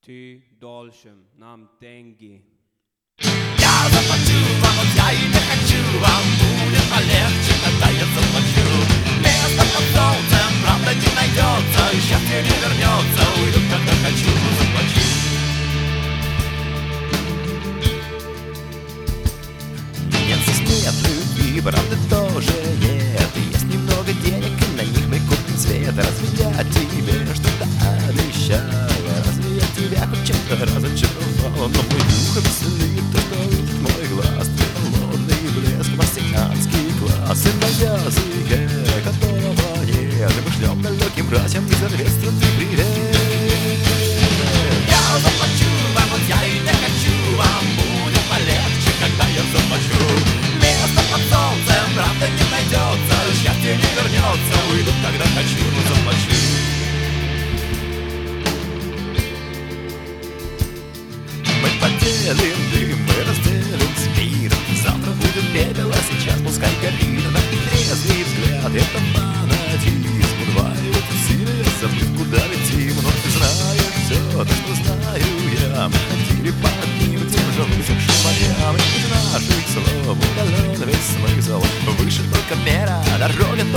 Ty dalszym nam деньги. Я заплачу вам, вот я и не хочу. Вам будет полегче, когда я заплачу. Место под солнцем, правда, не найдется. И счастье не вернется. Уйду, когда хочу, заплачу. Нет, здесь нет любви, правда тоже нет. Есть немного денег, и на них мы купим свет. Разве я тебе что-то обещал? Разве я тебя хоть чем-то разочаровал? Но мой дух объяснит то, что видит мой глаз. Твой холодный блеск, марсианский класс. И на языке, которого нет, мы шлем далеким братьям безответственный привет. Я заплачу вам, вот я и не хочу. Вам будет полегче, когда я заплачу. Место под солнцем, правда, не найдется. Счастье не вернется. Уйду, когда хочу, но заплачу. Мы поделим дым, мы разделим спирт. Завтра будет пепел, а сейчас пускай горит. На трезвый взгляд, это фанатизм. Удваивает усилия, забыв, куда летим. Но ты знаешь все, то, что знаю я. Мы ходили по одним тем же высохшим морям. И из наших слов удален весь смысл. Выше только мера, дорога